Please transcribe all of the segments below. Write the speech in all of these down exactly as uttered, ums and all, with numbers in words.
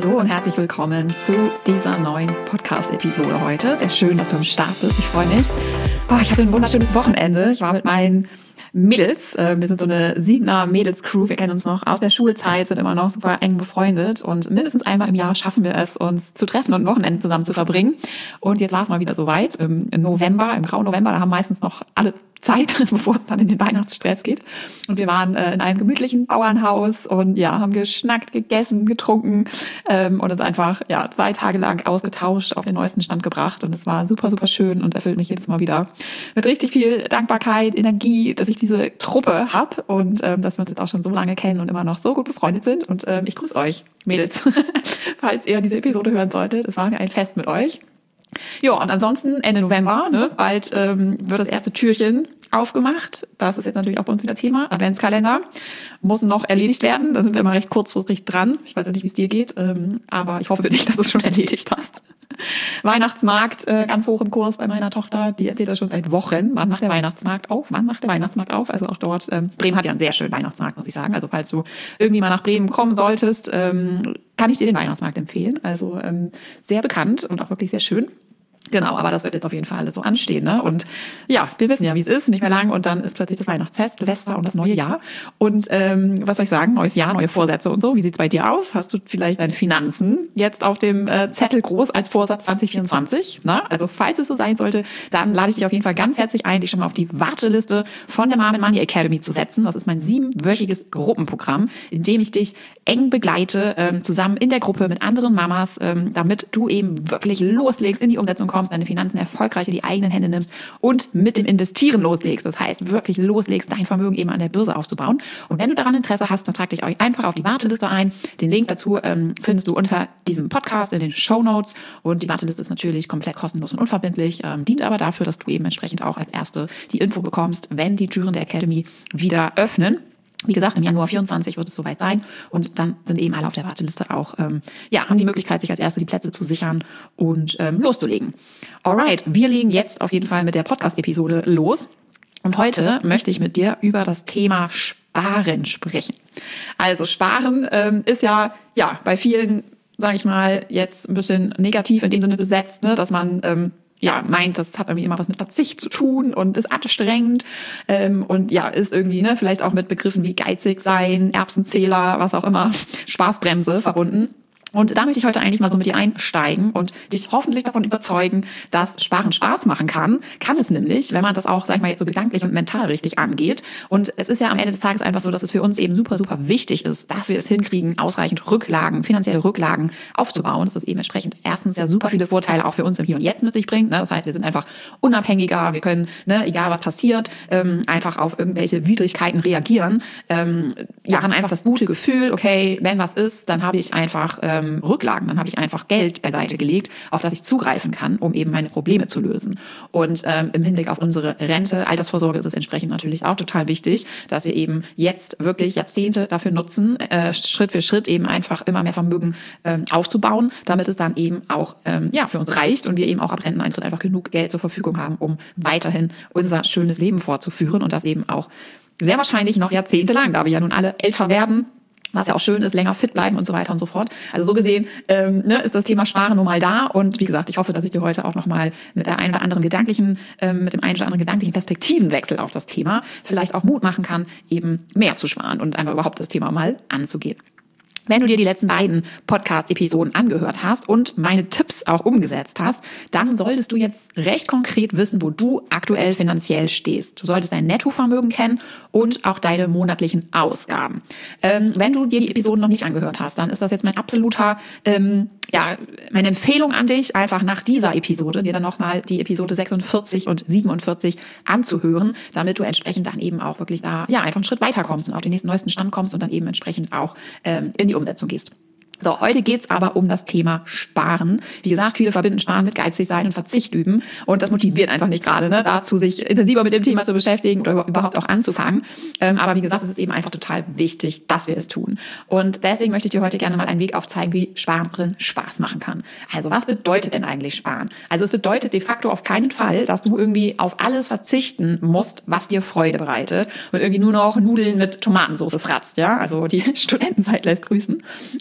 Hallo und herzlich willkommen zu dieser neuen Podcast-Episode heute. Sehr schön, dass du am Start bist. Ich freue mich. Oh, ich hatte ein wunderschönes Wochenende. Ich war mit meinen Mädels, äh, wir sind so eine Siebener Mädels-Crew, wir kennen uns noch aus der Schulzeit, sind immer noch super eng befreundet und mindestens einmal im Jahr schaffen wir es, uns zu treffen und ein Wochenende zusammen zu verbringen. Und jetzt war es mal wieder soweit, im, im November, im grauen November, da haben meistens noch alle Zeit, bevor es dann in den Weihnachtsstress geht. Und wir waren äh, in einem gemütlichen Bauernhaus und ja, haben geschnackt, gegessen, getrunken ähm, und uns einfach ja zwei Tage lang ausgetauscht, auf den neuesten Stand gebracht. Und es war super, super schön und erfüllt mich jedes Mal wieder mit richtig viel Dankbarkeit, Energie, dass ich diese Truppe habe und ähm, dass wir uns jetzt auch schon so lange kennen und immer noch so gut befreundet sind. Und ähm, ich grüße euch, Mädels, falls ihr diese Episode hören solltet. Es war mir ein Fest mit euch. Ja, und ansonsten Ende November, ne, bald ähm, wird das erste Türchen aufgemacht. Das ist jetzt natürlich auch bei uns wieder Thema. Adventskalender muss noch erledigt werden. Da sind wir immer recht kurzfristig dran. Ich weiß ja nicht, wie es dir geht, ähm, aber ich hoffe für dich, dass du es schon erledigt hast. Weihnachtsmarkt, äh, ganz hoch im Kurs bei meiner Tochter. Die erzählt das schon seit Wochen. Wann macht der Weihnachtsmarkt auf? Wann macht der Weihnachtsmarkt auf? Also auch dort. Ähm, Bremen hat ja einen sehr schönen Weihnachtsmarkt, muss ich sagen. Also falls du irgendwie mal nach Bremen kommen solltest, ähm, kann ich dir den Weihnachtsmarkt empfehlen. Also ähm, sehr bekannt und auch wirklich sehr schön. Genau, aber das wird jetzt auf jeden Fall alles so anstehen, ne? Und ja, wir wissen ja, wie es ist, nicht mehr lang und dann ist plötzlich das Weihnachtsfest, Silvester und das neue Jahr. Und ähm, was soll ich sagen, neues Jahr, neue Vorsätze und so. Wie sieht's bei dir aus? Hast du vielleicht deine Finanzen jetzt auf dem äh, Zettel groß als Vorsatz zwanzig vierundzwanzig? Na, also falls es so sein sollte, dann lade ich dich auf jeden Fall ganz herzlich ein, dich schon mal auf die Warteliste von der Mom and Money Academy zu setzen. Das ist mein siebenwöchiges Gruppenprogramm, in dem ich dich eng begleite, ähm, zusammen in der Gruppe mit anderen Mamas, ähm, damit du eben wirklich loslegst, in die Umsetzung kommst, deine Finanzen erfolgreich in die eigenen Hände nimmst und mit dem Investieren loslegst. Das heißt, wirklich loslegst, dein Vermögen eben an der Börse aufzubauen. Und wenn du daran Interesse hast, dann trag dich einfach auf die Warteliste ein. Den Link dazu ähm, findest du unter diesem Podcast in den Shownotes. Und die Warteliste ist natürlich komplett kostenlos und unverbindlich, ähm, dient aber dafür, dass du eben entsprechend auch als Erste die Info bekommst, wenn die Türen der Academy wieder öffnen. Wie gesagt, im Januar vierundzwanzig wird es soweit sein und dann sind eben alle auf der Warteliste auch, ähm, ja, haben die Möglichkeit, sich als Erste die Plätze zu sichern und ähm, loszulegen. Alright, wir legen jetzt auf jeden Fall mit der Podcast-Episode los und heute möchte ich mit dir über das Thema Sparen sprechen. Also Sparen ähm, ist ja, ja, bei vielen, sage ich mal, jetzt ein bisschen negativ in dem Sinne besetzt, ne, dass man ähm, ja, meint, das hat irgendwie immer was mit Verzicht zu tun und ist anstrengend ähm, und ja, ist irgendwie, ne, vielleicht auch mit Begriffen wie geizig sein, Erbsenzähler, was auch immer, Spaßbremse verbunden. Und da möchte ich heute eigentlich mal so mit dir einsteigen und dich hoffentlich davon überzeugen, dass Sparen Spaß machen kann. Kann es nämlich, wenn man das auch, sag ich mal, jetzt so gedanklich und mental richtig angeht. Und es ist ja am Ende des Tages einfach so, dass es für uns eben super, super wichtig ist, dass wir es hinkriegen, ausreichend Rücklagen, finanzielle Rücklagen aufzubauen. Das ist eben entsprechend erstens ja super viele Vorteile auch für uns im Hier und Jetzt mit sich bringt. Ne? Das heißt, wir sind einfach unabhängiger, wir können, ne, egal was passiert, ähm, einfach auf irgendwelche Widrigkeiten reagieren. Ähm, ja, haben einfach das gute Gefühl, okay, wenn was ist, dann habe ich einfach ähm, Rücklagen, dann habe ich einfach Geld beiseite gelegt, auf das ich zugreifen kann, um eben meine Probleme zu lösen. Und ähm, im Hinblick auf unsere Rente, Altersvorsorge ist es entsprechend natürlich auch total wichtig, dass wir eben jetzt wirklich Jahrzehnte dafür nutzen, äh, Schritt für Schritt eben einfach immer mehr Vermögen ähm, aufzubauen, damit es dann eben auch ähm, ja für uns reicht und wir eben auch ab Renteneintritt einfach genug Geld zur Verfügung haben, um weiterhin unser schönes Leben fortzuführen und das eben auch sehr wahrscheinlich noch jahrzehntelang, da wir ja nun alle älter werden, was ja auch schön ist, länger fit bleiben und so weiter und so fort. Also so gesehen ähm, ne, ist das Thema Sparen nun mal da. Und wie gesagt, ich hoffe, dass ich dir heute auch nochmal mit der einen oder anderen gedanklichen, ähm, mit dem einen oder anderen gedanklichen Perspektivenwechsel auf das Thema vielleicht auch Mut machen kann, eben mehr zu sparen und einfach überhaupt das Thema mal anzugehen. Wenn du dir die letzten beiden Podcast-Episoden angehört hast und meine Tipps auch umgesetzt hast, dann solltest du jetzt recht konkret wissen, wo du aktuell finanziell stehst. Du solltest dein Nettovermögen kennen und auch deine monatlichen Ausgaben. Ähm, wenn du dir die Episoden noch nicht angehört hast, dann ist das jetzt mein absoluter, ähm, ja, meine Empfehlung an dich, einfach nach dieser Episode dir dann nochmal die Episode sechsundvierzig und siebenundvierzig anzuhören, damit du entsprechend dann eben auch wirklich da, ja, einfach einen Schritt weiter kommst und auf den nächsten neuesten Stand kommst und dann eben entsprechend auch ähm, in die Umsetzung gehst. So, heute geht's aber um das Thema Sparen. Wie gesagt, viele verbinden Sparen mit geizig sein und Verzicht üben. Und das motiviert einfach nicht gerade, ne, dazu sich intensiver mit dem Thema zu beschäftigen oder überhaupt auch anzufangen. Ähm, aber wie gesagt, es ist eben einfach total wichtig, dass wir es tun. Und deswegen möchte ich dir heute gerne mal einen Weg aufzeigen, wie Sparen Spaß machen kann. Also was bedeutet denn eigentlich Sparen? Also es bedeutet de facto auf keinen Fall, dass du irgendwie auf alles verzichten musst, was dir Freude bereitet und irgendwie nur noch Nudeln mit Tomatensauce fratzt, ja? Also die Studentenzeit lässt grüßen. Ähm,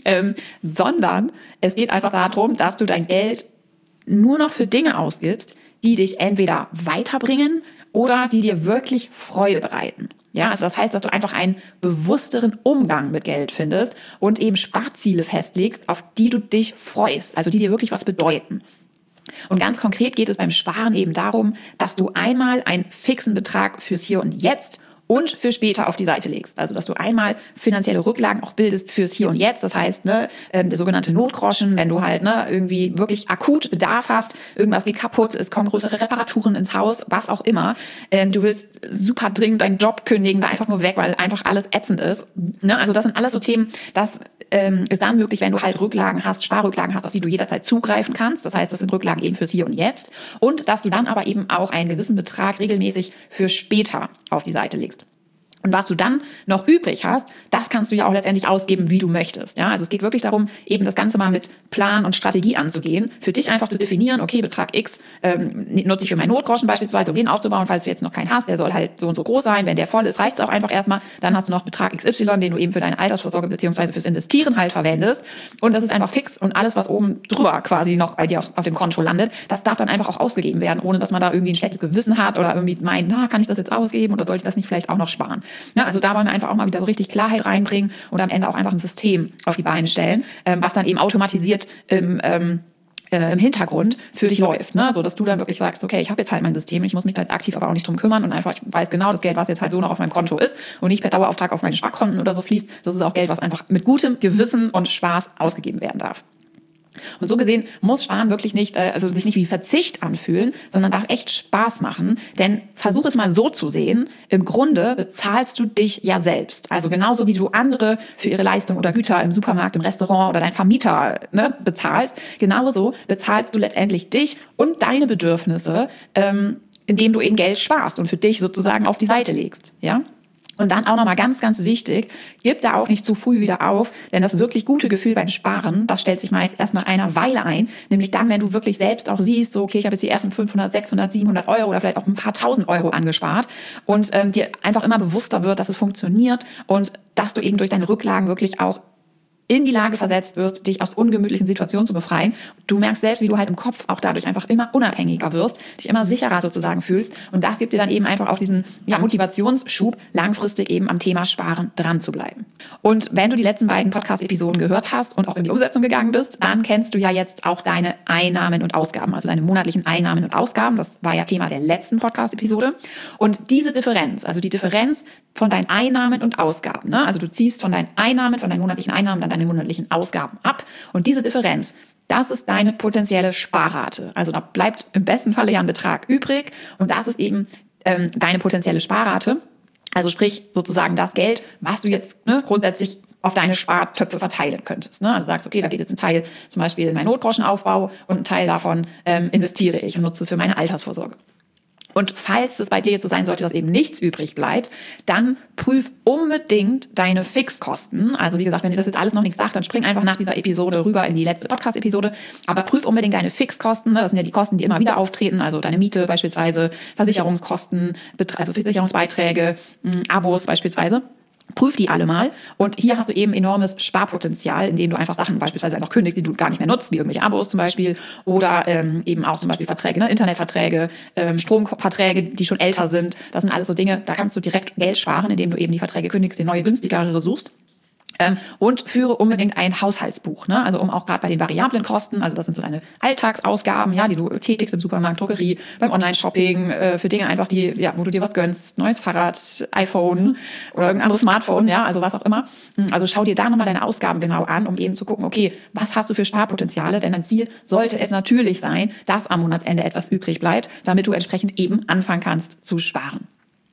sondern es geht einfach darum, dass du dein Geld nur noch für Dinge ausgibst, die dich entweder weiterbringen oder die dir wirklich Freude bereiten. Ja, also das heißt, dass du einfach einen bewussteren Umgang mit Geld findest und eben Sparziele festlegst, auf die du dich freust, also die dir wirklich was bedeuten. Und ganz konkret geht es beim Sparen eben darum, dass du einmal einen fixen Betrag fürs Hier und Jetzt und für später auf die Seite legst. Also, dass du einmal finanzielle Rücklagen auch bildest fürs Hier und Jetzt. Das heißt, ne, der sogenannte Notgroschen, wenn du halt ne, irgendwie wirklich akut Bedarf hast, irgendwas geht kaputt, es kommen größere Reparaturen ins Haus, was auch immer. Ähm, du willst super dringend deinen Job kündigen, da einfach nur weg, weil einfach alles ätzend ist. Ne? Also das sind alles so Themen, das ähm, ist dann möglich, wenn du halt Rücklagen hast, Sparrücklagen hast, auf die du jederzeit zugreifen kannst. Das heißt, das sind Rücklagen eben fürs Hier und Jetzt. Und dass du dann aber eben auch einen gewissen Betrag regelmäßig für später auf die Seite legst. Und was du dann noch übrig hast, das kannst du ja auch letztendlich ausgeben, wie du möchtest. Ja, also es geht wirklich darum, eben das Ganze mal mit Plan und Strategie anzugehen. Für dich einfach zu definieren, okay, Betrag X ähm, nutze ich für meinen Notgroschen beispielsweise, um den aufzubauen, falls du jetzt noch keinen hast. Der soll halt so und so groß sein. Wenn der voll ist, reicht es auch einfach erstmal. Dann hast du noch Betrag X Y, den du eben für deine Altersvorsorge beziehungsweise fürs Investieren halt verwendest. Und das ist einfach fix. Und alles, was oben drüber quasi noch bei dir auf, auf dem Konto landet, das darf dann einfach auch ausgegeben werden, ohne dass man da irgendwie ein schlechtes Gewissen hat oder irgendwie meint, na, kann ich das jetzt ausgeben oder soll ich das nicht vielleicht auch noch sparen? Ja, also da wollen wir einfach auch mal wieder so richtig Klarheit reinbringen und am Ende auch einfach ein System auf die Beine stellen, ähm, was dann eben automatisiert im, ähm, äh, im Hintergrund für dich läuft, ne? So dass du dann wirklich sagst, okay, ich habe jetzt halt mein System, ich muss mich da jetzt aktiv aber auch nicht drum kümmern und einfach, ich weiß genau, das Geld, was jetzt halt so noch auf meinem Konto ist und nicht per Dauerauftrag auf meine Sparkonten oder so fließt, das ist auch Geld, was einfach mit gutem Gewissen und Spaß ausgegeben werden darf. Und so gesehen muss Sparen wirklich nicht, also sich nicht wie Verzicht anfühlen, sondern darf echt Spaß machen. Denn versuch es mal so zu sehen, im Grunde bezahlst du dich ja selbst. Also genauso wie du andere für ihre Leistung oder Güter im Supermarkt, im Restaurant oder dein Vermieter ne, bezahlst, genauso bezahlst du letztendlich dich und deine Bedürfnisse, ähm, indem du eben Geld sparst und für dich sozusagen auf die Seite legst. Ja? Und dann auch nochmal ganz, ganz wichtig, gib da auch nicht zu früh wieder auf, denn das wirklich gute Gefühl beim Sparen, das stellt sich meist erst nach einer Weile ein, nämlich dann, wenn du wirklich selbst auch siehst, so okay, ich habe jetzt die ersten fünfhundert, sechshundert, siebenhundert Euro oder vielleicht auch ein paar tausend Euro angespart und ähm, dir einfach immer bewusster wird, dass es funktioniert und dass du eben durch deine Rücklagen wirklich auch in die Lage versetzt wirst, dich aus ungemütlichen Situationen zu befreien. Du merkst selbst, wie du halt im Kopf auch dadurch einfach immer unabhängiger wirst, dich immer sicherer sozusagen fühlst. Und das gibt dir dann eben einfach auch diesen ja, Motivationsschub, langfristig eben am Thema Sparen dran zu bleiben. Und wenn du die letzten beiden Podcast-Episoden gehört hast und auch in die Umsetzung gegangen bist, dann kennst du ja jetzt auch deine Einnahmen und Ausgaben, also deine monatlichen Einnahmen und Ausgaben. Das war ja Thema der letzten Podcast-Episode. Und diese Differenz, also die Differenz von deinen Einnahmen und Ausgaben, ne? Also du ziehst von deinen Einnahmen, von deinen monatlichen Einnahmen dann deine monatlichen Ausgaben ab. Und diese Differenz, das ist deine potenzielle Sparrate. Also da bleibt im besten Falle ja ein Betrag übrig und das ist eben ähm, deine potenzielle Sparrate. Also sprich sozusagen das Geld, was du jetzt ne, grundsätzlich auf deine Spartöpfe verteilen könntest. Ne? Also sagst, okay, da geht jetzt ein Teil zum Beispiel in meinen Notgroschenaufbau und ein Teil davon ähm, investiere ich und nutze es für meine Altersvorsorge. Und falls es bei dir jetzt so sein sollte, dass eben nichts übrig bleibt, dann prüf unbedingt deine Fixkosten. Also wie gesagt, wenn dir das jetzt alles noch nichts sagt, dann spring einfach nach dieser Episode rüber in die letzte Podcast-Episode. Aber prüf unbedingt deine Fixkosten. Das sind ja die Kosten, die immer wieder auftreten. Also deine Miete beispielsweise, Versicherungskosten, also Versicherungsbeiträge, Abos beispielsweise. Prüf die alle mal und hier hast du eben enormes Sparpotenzial, indem du einfach Sachen beispielsweise einfach kündigst, die du gar nicht mehr nutzt, wie irgendwelche Abos zum Beispiel oder ähm, eben auch zum Beispiel Verträge, ne? Internetverträge, ähm, Stromverträge, die schon älter sind. Das sind alles so Dinge, da kannst du direkt Geld sparen, indem du eben die Verträge kündigst, die neue günstigere suchst. Ähm, und führe unbedingt ein Haushaltsbuch, ne? Also um auch gerade bei den variablen Kosten, also das sind so deine Alltagsausgaben, ja, die du tätigst im Supermarkt, Drogerie, beim Online-Shopping, äh, für Dinge einfach, die, ja, wo du dir was gönnst, neues Fahrrad, iPhone oder irgendein anderes Smartphone, ja, also was auch immer. Also schau dir da nochmal deine Ausgaben genau an, um eben zu gucken, okay, was hast du für Sparpotenziale? Denn dein Ziel sollte es natürlich sein, dass am Monatsende etwas übrig bleibt, damit du entsprechend eben anfangen kannst zu sparen.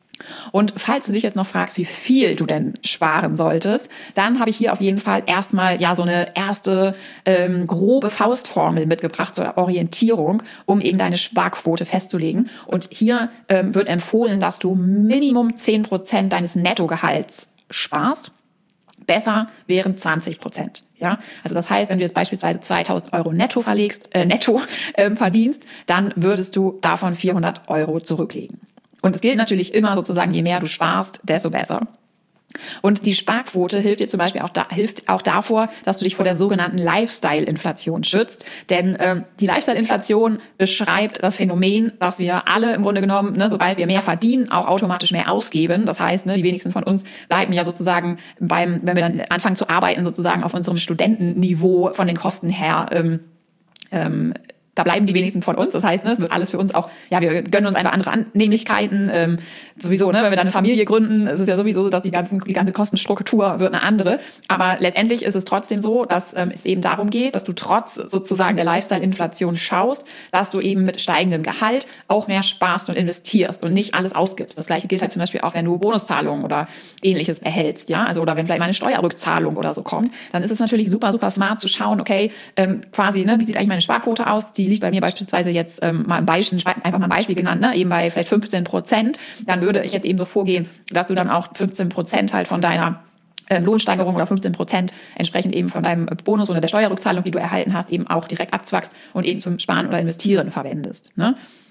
Und falls du dich jetzt noch fragst, wie viel du denn sparen solltest, dann habe ich hier auf jeden Fall erstmal ja so eine erste ähm, grobe Faustformel mitgebracht zur Orientierung, um eben deine Sparquote festzulegen. Und hier ähm, wird empfohlen, dass du Minimum zehn Prozent deines Nettogehalts sparst. Besser wären zwanzig Prozent. Ja, also das heißt, wenn du jetzt beispielsweise zweitausend Euro netto verlegst, äh, netto ähm, verdienst, dann würdest du davon vierhundert Euro zurücklegen. Und es gilt natürlich immer sozusagen, je mehr du sparst, desto besser. Und die Sparquote hilft dir zum Beispiel auch, da, hilft auch davor, dass du dich vor der sogenannten Lifestyle-Inflation schützt. Denn ähm, die Lifestyle-Inflation beschreibt das Phänomen, dass wir alle im Grunde genommen, ne, sobald wir mehr verdienen, auch automatisch mehr ausgeben. Das heißt, ne, die wenigsten von uns bleiben ja sozusagen beim, wenn wir dann anfangen zu arbeiten, sozusagen auf unserem Studentenniveau von den Kosten her ähm, ähm, Da bleiben die wenigsten von uns. Das heißt, ne, es wird alles für uns auch, ja, wir gönnen uns einfach andere Annehmlichkeiten. Ähm, sowieso, ne, wenn wir dann eine Familie gründen, ist es ja sowieso, dass die ganzen, die ganze Kostenstruktur wird eine andere. Aber letztendlich ist es trotzdem so, dass ähm, es eben darum geht, dass du trotz sozusagen der Lifestyle-Inflation schaust, dass du eben mit steigendem Gehalt auch mehr sparst und investierst und nicht alles ausgibst. Das Gleiche gilt halt zum Beispiel auch, wenn du Bonuszahlungen oder Ähnliches erhältst, ja, also oder wenn vielleicht mal eine Steuerrückzahlung oder so kommt, dann ist es natürlich super, super smart zu schauen, okay, ähm, quasi, ne, wie sieht eigentlich meine Sparquote aus? Die liegt bei mir beispielsweise jetzt ähm, mal ein Beispiel, einfach mal ein Beispiel genannt, ne, eben bei vielleicht fünfzehn Prozent, dann würde ich jetzt eben so vorgehen, dass du dann auch fünfzehn Prozent halt von deiner ähm, Lohnsteigerung oder fünfzehn Prozent entsprechend eben von deinem Bonus oder der Steuerrückzahlung, die du erhalten hast, eben auch direkt abzwackst und eben zum Sparen oder Investieren verwendest, ne?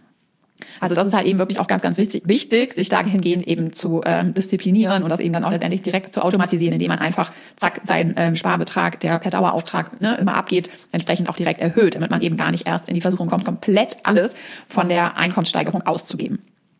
Also das ist halt eben wirklich auch ganz, ganz wichtig, wichtig sich dahingehend eben zu ähm, disziplinieren und das eben dann auch letztendlich direkt zu automatisieren, indem man einfach, zack, seinen ähm, Sparbetrag, der per Dauerauftrag ne, immer abgeht, entsprechend auch direkt erhöht, damit man eben gar nicht erst in die Versuchung kommt, komplett alles von der Einkommenssteigerung auszugeben.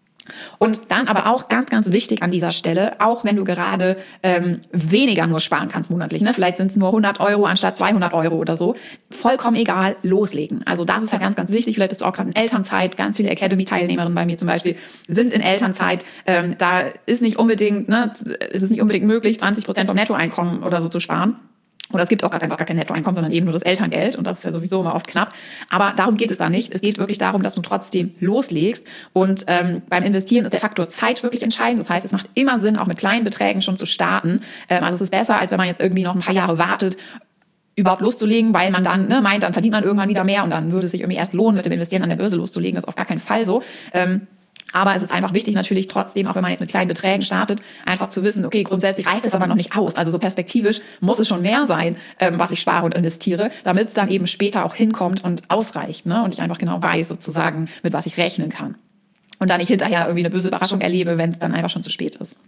Und dann aber auch ganz, ganz wichtig an dieser Stelle, auch wenn du gerade ähm, weniger nur sparen kannst monatlich, ne? Vielleicht sind es nur hundert Euro anstatt zweihundert Euro oder so, vollkommen egal, loslegen. Also das ist halt ganz, ganz wichtig. Vielleicht bist du auch gerade in Elternzeit, ganz viele Academy-Teilnehmerinnen bei mir zum Beispiel sind in Elternzeit. Ähm, da ist nicht unbedingt, ne, ist es nicht unbedingt möglich, zwanzig Prozent vom Nettoeinkommen oder so zu sparen. Oder es gibt auch gerade einfach gar kein Nettoeinkommen, sondern eben nur das Elterngeld. Und das ist ja sowieso immer oft knapp. Aber darum geht es da nicht. Es geht wirklich darum, dass du trotzdem loslegst. Und ähm, beim Investieren ist der Faktor Zeit wirklich entscheidend. Das heißt, es macht immer Sinn, auch mit kleinen Beträgen schon zu starten. Ähm, also es ist besser, als wenn man jetzt irgendwie noch ein paar Jahre wartet, überhaupt loszulegen, weil man dann ne, meint, dann verdient man irgendwann wieder mehr und dann würde es sich irgendwie erst lohnen, mit dem Investieren an der Börse loszulegen. Das ist auf gar keinen Fall so. Ähm, Aber es ist einfach wichtig natürlich trotzdem, auch wenn man jetzt mit kleinen Beträgen startet, einfach zu wissen, okay, grundsätzlich reicht es aber noch nicht aus. Also so perspektivisch muss es schon mehr sein, ähm, was ich spare und investiere, damit es dann eben später auch hinkommt und ausreicht, ne? Und ich einfach genau weiß sozusagen, mit was ich rechnen kann. Und dann nicht hinterher irgendwie eine böse Überraschung erlebe, wenn es dann einfach schon zu spät ist.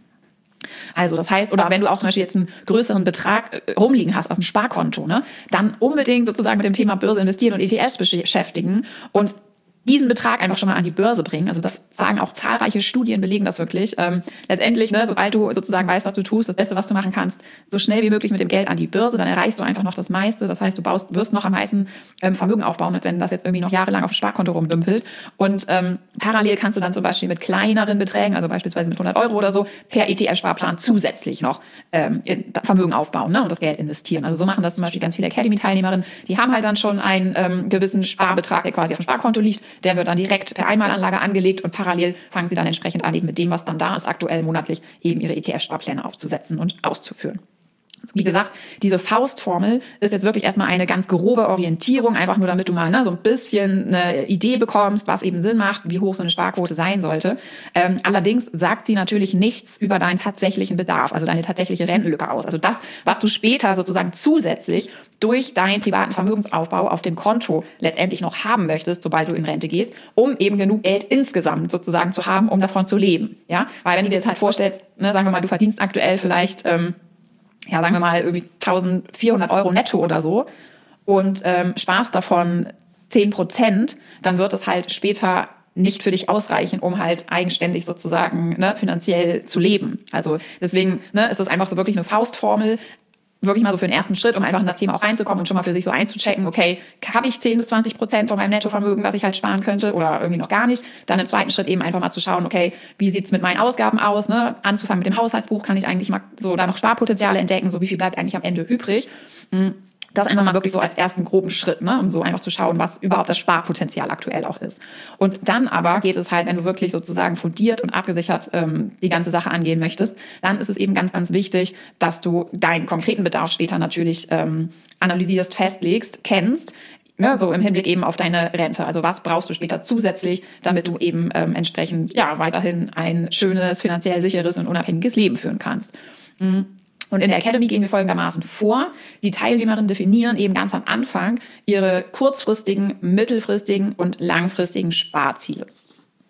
Also das heißt, oder wenn du auch zum Beispiel jetzt einen größeren Betrag rumliegen hast auf dem Sparkonto, ne, dann unbedingt sozusagen mit dem Thema Börse investieren und E T Fs beschäftigen und diesen Betrag einfach schon mal an die Börse bringen. Also das sagen auch zahlreiche Studien, belegen das wirklich. Ähm, letztendlich, ne, sobald du sozusagen weißt, was du tust, das Beste, was du machen kannst, so schnell wie möglich mit dem Geld an die Börse, dann erreichst du einfach noch das meiste. Das heißt, du baust, wirst noch am meisten ähm, Vermögen aufbauen, als wenn das jetzt irgendwie noch jahrelang auf dem Sparkonto rumdümpelt. Und ähm, parallel kannst du dann zum Beispiel mit kleineren Beträgen, also beispielsweise mit hundert Euro oder so, per E T F-Sparplan zusätzlich noch ähm, Vermögen aufbauen, ne, und das Geld investieren. Also so machen das zum Beispiel ganz viele Academy-Teilnehmerinnen. Die haben halt dann schon einen ähm, gewissen Sparbetrag, der quasi auf dem Sparkonto liegt. Der wird dann direkt per Einmalanlage angelegt und parallel fangen sie dann entsprechend an, eben mit dem, was dann da ist, aktuell monatlich eben ihre E T F-Sparpläne aufzusetzen und auszuführen. Wie gesagt, diese Faustformel ist jetzt wirklich erstmal eine ganz grobe Orientierung, einfach nur damit du mal ne, so ein bisschen eine Idee bekommst, was eben Sinn macht, wie hoch so eine Sparquote sein sollte. Ähm, allerdings sagt sie natürlich nichts über deinen tatsächlichen Bedarf, also deine tatsächliche Rentenlücke aus. Also das, was du später sozusagen zusätzlich durch deinen privaten Vermögensaufbau auf dem Konto letztendlich noch haben möchtest, sobald du in Rente gehst, um eben genug Geld insgesamt sozusagen zu haben, um davon zu leben. Ja, weil wenn du dir jetzt halt vorstellst, ne, sagen wir mal, du verdienst aktuell vielleicht ähm, ja, sagen wir mal, irgendwie eintausendvierhundert Euro netto oder so und ähm, sparst davon zehn Prozent, dann wird es halt später nicht für dich ausreichen, um halt eigenständig sozusagen ne, finanziell zu leben. Also deswegen ne, ist es einfach so wirklich eine Faustformel, wirklich mal so für den ersten Schritt, um einfach in das Thema auch reinzukommen und schon mal für sich so einzuchecken, okay, habe ich zehn bis zwanzig Prozent von meinem Nettovermögen, was ich halt sparen könnte oder irgendwie noch gar nicht. Dann im zweiten Schritt eben einfach mal zu schauen, okay, wie sieht's mit meinen Ausgaben aus, ne? Anzufangen mit dem Haushaltsbuch, kann ich eigentlich mal so da noch Sparpotenziale entdecken, so wie viel bleibt eigentlich am Ende übrig. Das einfach mal wirklich so als ersten groben Schritt, ne, um so einfach zu schauen, was überhaupt das Sparpotenzial aktuell auch ist. Und dann aber geht es halt, wenn du wirklich sozusagen fundiert und abgesichert ähm, die ganze Sache angehen möchtest, dann ist es eben ganz, ganz wichtig, dass du deinen konkreten Bedarf später natürlich ähm, analysierst, festlegst, kennst, ne, so im Hinblick eben auf deine Rente. Also was brauchst du später zusätzlich, damit du eben ähm, entsprechend ja weiterhin ein schönes, finanziell sicheres und unabhängiges Leben führen kannst. Mhm. Und in der Academy gehen wir folgendermaßen vor. Die Teilnehmerinnen definieren eben ganz am Anfang ihre kurzfristigen, mittelfristigen und langfristigen Sparziele.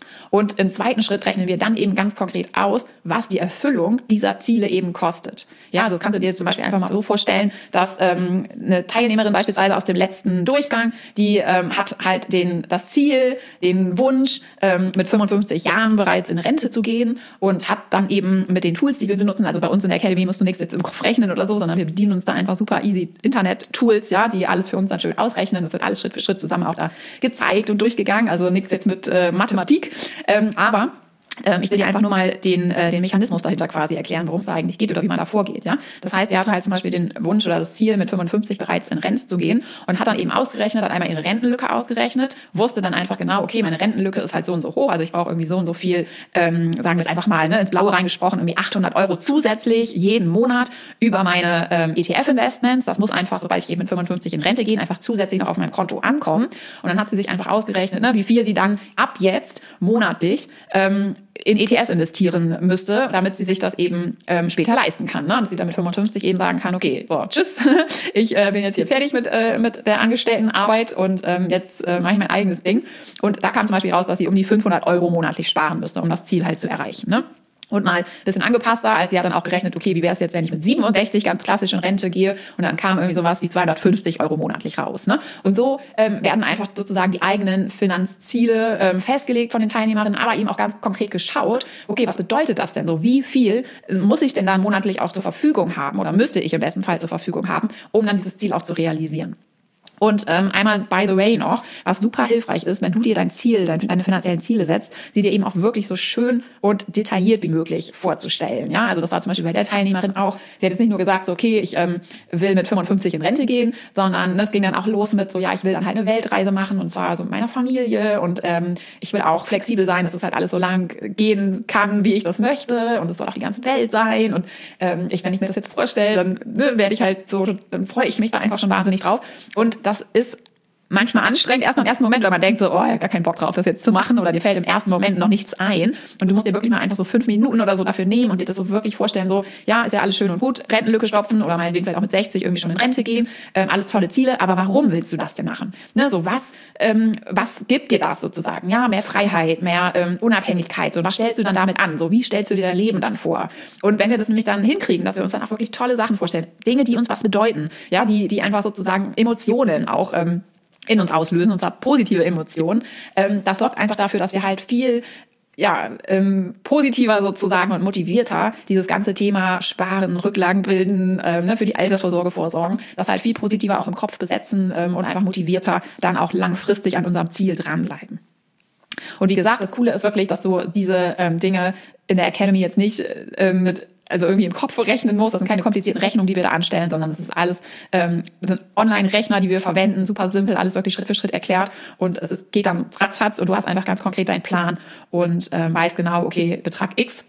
Und im zweiten Schritt rechnen wir dann eben ganz konkret aus, was die Erfüllung dieser Ziele eben kostet. Ja, also das kannst du dir jetzt zum Beispiel einfach mal so vorstellen, dass ähm, eine Teilnehmerin beispielsweise aus dem letzten Durchgang, die ähm, hat halt den das Ziel, den Wunsch, ähm, mit fünfundfünfzig Jahren bereits in Rente zu gehen und hat dann eben mit den Tools, die wir benutzen, also bei uns in der Academy musst du nichts jetzt im Kopf rechnen oder so, sondern wir bedienen uns da einfach super easy Internet-Tools, ja, die alles für uns dann schön ausrechnen. Das wird alles Schritt für Schritt zusammen auch da gezeigt und durchgegangen, also nichts jetzt mit äh, Mathematik, ähm, aber ähm, ich will dir einfach nur mal den, äh, den Mechanismus dahinter quasi erklären, worum es da eigentlich geht oder wie man da vorgeht. Ja? Das heißt, er hatte halt zum Beispiel den Wunsch oder das Ziel, mit fünfundfünfzig bereits in Rente zu gehen und hat dann eben ausgerechnet, hat einmal ihre Rentenlücke ausgerechnet, wusste dann einfach genau, okay, meine Rentenlücke ist halt so und so hoch, also ich brauche irgendwie so und so viel, ähm, sagen wir es einfach mal, ne, ins Blaue reingesprochen, irgendwie achthundert Euro zusätzlich jeden Monat über meine ähm, E T F-Investments. Das muss einfach, sobald ich eben mit fünfundfünfzig in Rente gehe, einfach zusätzlich noch auf meinem Konto ankommen. Und dann hat sie sich einfach ausgerechnet, ne, wie viel sie dann ab jetzt monatlich ähm, in E T Fs investieren müsste, damit sie sich das eben ähm, später leisten kann. Ne? Dass sie dann mit fünfundfünfzig eben sagen kann, okay, so, tschüss, ich äh, bin jetzt hier fertig mit äh, mit der Angestelltenarbeit und ähm, jetzt äh, mache ich mein eigenes Ding. Und da kam zum Beispiel raus, dass sie um die fünfhundert Euro monatlich sparen müsste, um das Ziel halt zu erreichen. Ne? Und mal ein bisschen angepasster, als sie hat dann auch gerechnet, okay, wie wäre es jetzt, wenn ich mit siebenundsechzig ganz klassisch in Rente gehe und dann kam irgendwie sowas wie zweihundertfünfzig Euro monatlich raus. Ne? Und so ähm, werden einfach sozusagen die eigenen Finanzziele ähm, festgelegt von den Teilnehmerinnen, aber eben auch ganz konkret geschaut, okay, was bedeutet das denn so? Wie viel muss ich denn dann monatlich auch zur Verfügung haben oder müsste ich im besten Fall zur Verfügung haben, um dann dieses Ziel auch zu realisieren? Und ähm, einmal by the way noch, was super hilfreich ist, wenn du dir dein Ziel, deine, deine finanziellen Ziele setzt, sie dir eben auch wirklich so schön und detailliert wie möglich vorzustellen. Ja, also das war zum Beispiel bei der Teilnehmerin auch. Sie hat jetzt nicht nur gesagt, so okay, ich ähm, will mit fünfundfünfzig in Rente gehen, sondern es ging dann auch los mit so, ja, ich will dann halt eine Weltreise machen und zwar so mit meiner Familie und ähm, ich will auch flexibel sein, dass es halt alles so lang gehen kann, wie ich das möchte und es soll auch die ganze Welt sein und ähm, ich, wenn ich mir das jetzt vorstelle, dann ne, werde ich halt so, dann freue ich mich da einfach schon wahnsinnig drauf und das ist manchmal anstrengend, erstmal im ersten Moment, weil man denkt so, oh, ich habe gar keinen Bock drauf, das jetzt zu machen oder dir fällt im ersten Moment noch nichts ein und du musst dir wirklich mal einfach so fünf Minuten oder so dafür nehmen und dir das so wirklich vorstellen, so, ja, ist ja alles schön und gut, Rentenlücke stopfen oder meinetwegen vielleicht auch mit sechzig irgendwie schon in Rente gehen, ähm, alles tolle Ziele, aber warum willst du das denn machen? Ne, so was, ähm, was gibt dir das sozusagen? Ja, mehr Freiheit, mehr ähm, Unabhängigkeit, so was stellst du dann damit an? So wie stellst du dir dein Leben dann vor? Und wenn wir das nämlich dann hinkriegen, dass wir uns dann auch wirklich tolle Sachen vorstellen, Dinge, die uns was bedeuten, ja, die, die einfach sozusagen Emotionen auch ähm, in uns auslösen, und zwar positive Emotionen. Ähm, das sorgt einfach dafür, dass wir halt viel ja, ähm, positiver sozusagen und motivierter dieses ganze Thema Sparen, Rücklagen bilden, ähm, ne, für die Altersvorsorge vorsorgen, das halt viel positiver auch im Kopf besetzen ähm, und einfach motivierter dann auch langfristig an unserem Ziel dranbleiben. Und wie gesagt, das Coole ist wirklich, dass du diese ähm, Dinge in der Academy jetzt nicht äh, mit also irgendwie im Kopf rechnen muss. Das sind keine komplizierten Rechnungen, die wir da anstellen, sondern das ist alles ähm, sind Online-Rechner, die wir verwenden, super simpel, alles wirklich Schritt für Schritt erklärt und es ist, geht dann ratzfatz und du hast einfach ganz konkret deinen Plan und ähm, weißt genau, okay, Betrag X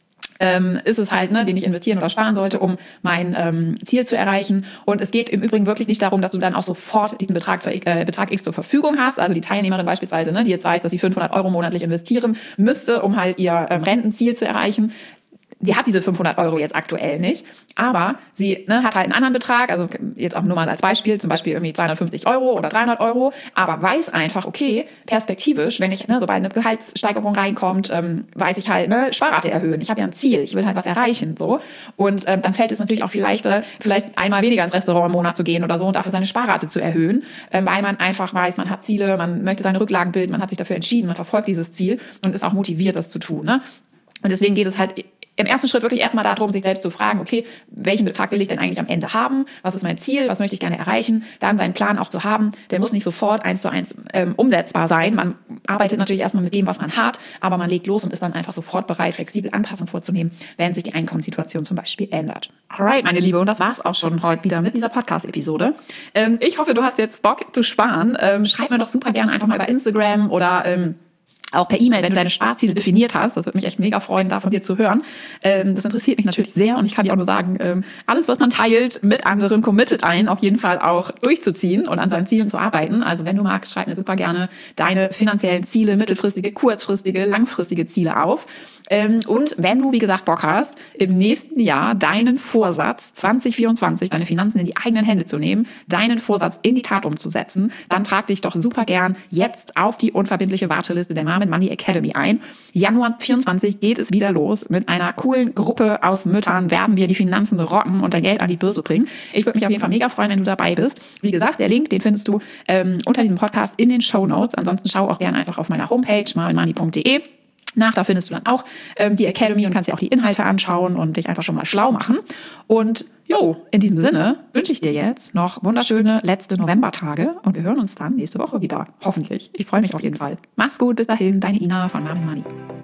ähm, ist es halt, ne, den ich investieren oder sparen sollte, um mein ähm, Ziel zu erreichen. Und es geht im Übrigen wirklich nicht darum, dass du dann auch sofort diesen Betrag, zur, äh, Betrag X zur Verfügung hast. Also die Teilnehmerin beispielsweise, ne, die jetzt weiß, dass sie fünfhundert Euro monatlich investieren müsste, um halt ihr ähm, Rentenziel zu erreichen. Sie hat diese fünfhundert Euro jetzt aktuell nicht, aber sie ne, hat halt einen anderen Betrag, also jetzt auch nur mal als Beispiel, zum Beispiel irgendwie zweihundertfünfzig Euro oder dreihundert Euro, aber weiß einfach, okay, perspektivisch, wenn ich, ne, sobald eine Gehaltssteigerung reinkommt, ähm, weiß ich halt, ne, Sparrate erhöhen, ich habe ja ein Ziel, ich will halt was erreichen, so. Und ähm, dann fällt es natürlich auch viel leichter, vielleicht einmal weniger ins Restaurant im Monat zu gehen oder so und dafür seine Sparrate zu erhöhen, ähm, weil man einfach weiß, man hat Ziele, man möchte seine Rücklagen bilden, man hat sich dafür entschieden, man verfolgt dieses Ziel und ist auch motiviert, das zu tun, ne? Und deswegen geht es halt im ersten Schritt wirklich erstmal darum, sich selbst zu fragen, okay, welchen Betrag will ich denn eigentlich am Ende haben? Was ist mein Ziel? Was möchte ich gerne erreichen? Dann seinen Plan auch zu haben. Der muss nicht sofort eins zu eins ähm, umsetzbar sein. Man arbeitet natürlich erstmal mit dem, was man hat, aber man legt los und ist dann einfach sofort bereit, flexibel Anpassungen vorzunehmen, wenn sich die Einkommenssituation zum Beispiel ändert. Alright, meine Liebe, und das war's auch schon heute wieder mit dieser Podcast-Episode. Ähm, ich hoffe, du hast jetzt Bock zu sparen. Ähm, schreib mir doch super gerne einfach mal bei Instagram oder ähm, auch per E-Mail, wenn du deine Sparziele definiert hast. Das würde mich echt mega freuen, da von dir zu hören. Ähm, das interessiert mich natürlich sehr und ich kann dir auch nur sagen, ähm, alles, was man teilt mit anderen, committet einen auf jeden Fall auch durchzuziehen und an seinen Zielen zu arbeiten. Also wenn du magst, schreib mir super gerne deine finanziellen Ziele, mittelfristige, kurzfristige, langfristige Ziele auf. Ähm, und wenn du, wie gesagt, Bock hast, im nächsten Jahr deinen Vorsatz zwanzig vierundzwanzig, deine Finanzen in die eigenen Hände zu nehmen, deinen Vorsatz in die Tat umzusetzen, dann trag dich doch super gern jetzt auf die unverbindliche Warteliste der Mama Mom and Money Academy ein. Januar vierundzwanzig geht es wieder los. Mit einer coolen Gruppe aus Müttern werden wir die Finanzen rocken und dein Geld an die Börse bringen. Ich würde mich auf jeden Fall mega freuen, wenn du dabei bist. Wie gesagt, der Link, den findest du ähm, unter diesem Podcast in den Shownotes. Ansonsten schau auch gerne einfach auf meiner Homepage mom and money punkt de nach. Da findest du dann auch ähm, die Academy und kannst dir auch die Inhalte anschauen und dich einfach schon mal schlau machen. Und jo, in diesem Sinne wünsche ich dir jetzt noch wunderschöne letzte Novembertage und wir hören uns dann nächste Woche wieder. Hoffentlich. Ich freue mich auf jeden Fall. Mach's gut, bis dahin, deine Ina von Mom and Money.